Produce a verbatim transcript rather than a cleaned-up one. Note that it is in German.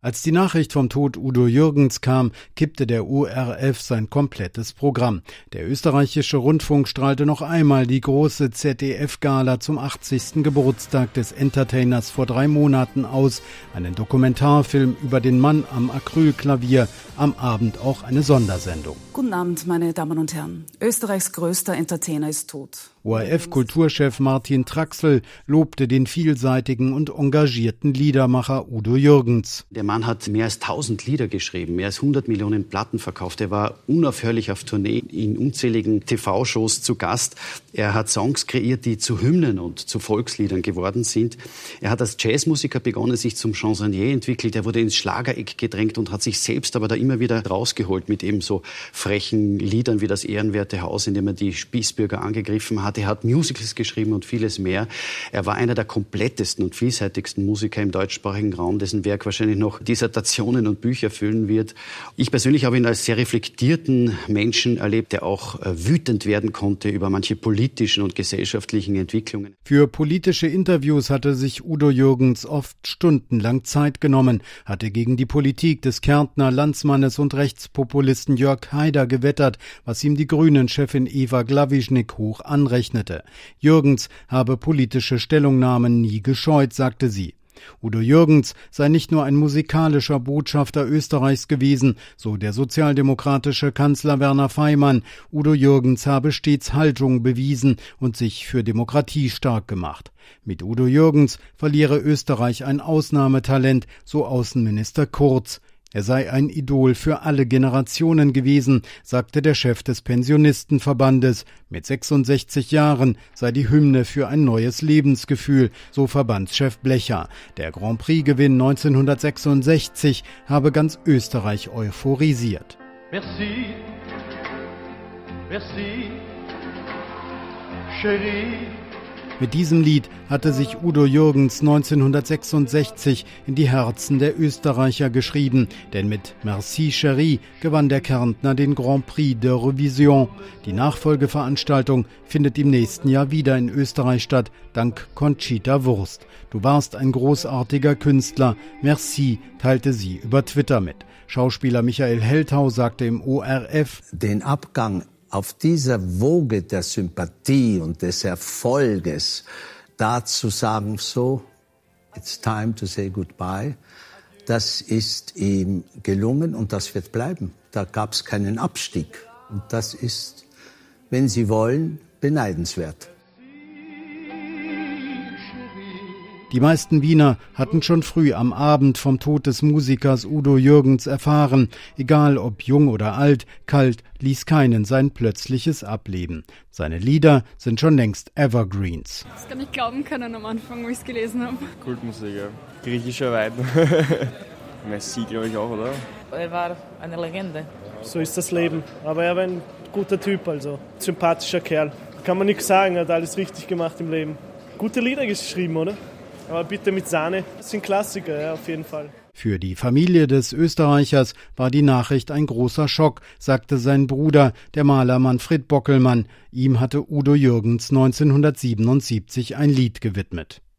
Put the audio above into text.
Als die Nachricht vom Tod Udo Jürgens kam, kippte der O R F sein komplettes Programm. Der österreichische Rundfunk strahlte noch einmal die große Z D F-Gala zum achtzigsten Geburtstag des Entertainers vor drei Monaten aus. Einen Dokumentarfilm über den Mann am Acrylklavier, am Abend auch eine Sondersendung. Guten Abend, meine Damen und Herren. Österreichs größter Entertainer ist tot. O R F-Kulturchef Martin Traxel lobte den vielseitigen und engagierten Liedermacher Udo Jürgens. Der Mann hat mehr als tausend Lieder geschrieben, mehr als hundert Millionen Platten verkauft. Er war unaufhörlich auf Tournee, in unzähligen T V-Shows zu Gast. Er hat Songs kreiert, die zu Hymnen und zu Volksliedern geworden sind. Er hat als Jazzmusiker begonnen, sich zum Chansonnier entwickelt. Er wurde ins Schlagereck gedrängt und hat sich selbst aber da immer wieder rausgeholt mit eben so frechen Liedern wie das Ehrenwerte Haus, in dem er die Spießbürger angegriffen hat. Er hat Musicals geschrieben und vieles mehr. Er war einer der komplettesten und vielseitigsten Musiker im deutschsprachigen Raum, dessen Werk wahrscheinlich noch Dissertationen und Bücher füllen wird. Ich persönlich habe ihn als sehr reflektierten Menschen erlebt, der auch wütend werden konnte über manche politischen und gesellschaftlichen Entwicklungen. Für politische Interviews hatte sich Udo Jürgens oft stundenlang Zeit genommen, hatte gegen die Politik des Kärntner Landsmannes und Rechtspopulisten Jörg Haider gewettert, was ihm die Grünen-Chefin Eva Glawischnik hoch anrechnete. Jürgens habe politische Stellungnahmen nie gescheut, sagte sie. Udo Jürgens sei nicht nur ein musikalischer Botschafter Österreichs gewesen, so der sozialdemokratische Kanzler Werner Faymann. Udo Jürgens habe stets Haltung bewiesen und sich für Demokratie stark gemacht. Mit Udo Jürgens verliere Österreich ein Ausnahmetalent, so Außenminister Kurz. Er sei ein Idol für alle Generationen gewesen, sagte der Chef des Pensionistenverbandes. Mit sechsundsechzig Jahren sei die Hymne für ein neues Lebensgefühl, so Verbandschef Blecher. Der Grand Prix-Gewinn neunzehnhundertsechsundsechzig habe ganz Österreich euphorisiert. Merci, merci, chérie. Mit diesem Lied hatte sich Udo Jürgens neunzehnhundertsechsundsechzig in die Herzen der Österreicher geschrieben, denn mit Merci Chérie gewann der Kärntner den Grand Prix d'Eurovision. Die Nachfolgeveranstaltung findet im nächsten Jahr wieder in Österreich statt, dank Conchita Wurst. Du warst ein großartiger Künstler, merci, teilte sie über Twitter mit. Schauspieler Michael Helthau sagte im O R F: Den Abgang auf dieser Woge der Sympathie und des Erfolges, da zu sagen, so, it's time to say goodbye, das ist ihm gelungen und das wird bleiben. Da gab es keinen Abstieg. Und das ist, wenn Sie wollen, beneidenswert. Die meisten Wiener hatten schon früh am Abend vom Tod des Musikers Udo Jürgens erfahren. Egal ob jung oder alt, kalt ließ keinen sein plötzliches Ableben. Seine Lieder sind schon längst Evergreens. Das kann ich glauben können am Anfang, wo ich es gelesen habe. Kultmusik, ja. Griechischer Weiden. Messi, glaube ich auch, oder? Er war eine Legende. So ist das Leben. Aber er war ein guter Typ, also sympathischer Kerl. Kann man nichts sagen, er hat alles richtig gemacht im Leben. Gute Lieder geschrieben, oder? Aber bitte mit Sahne. Das sind Klassiker, ja, auf jeden Fall. Für die Familie des Österreichers war die Nachricht ein großer Schock, sagte sein Bruder, der Maler Manfred Bockelmann. Ihm hatte Udo Jürgens neunzehnhundertsiebenundsiebzig ein Lied gewidmet.